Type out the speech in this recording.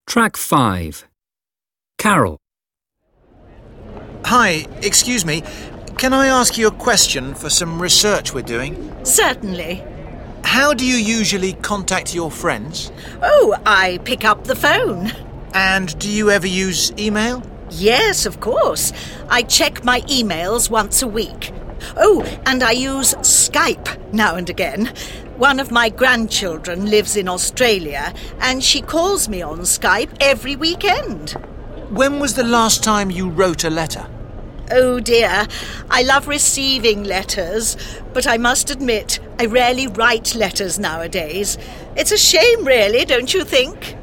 Track 5. Carol. Hi, excuse me. Can I ask you a question for some research we're doing? Certainly. How do you usually contact your friends? Oh, I pick up the phone. And do you ever use email? Yes, of course. I check my emails once a week. Oh, and I use Skype now and again. One of my grandchildren lives in Australia, and she calls me on Skype every weekend. When was the last time you wrote a letter? Oh dear, I love receiving letters, but I must admit I rarely write letters nowadays. It's a shame, really, don't you think?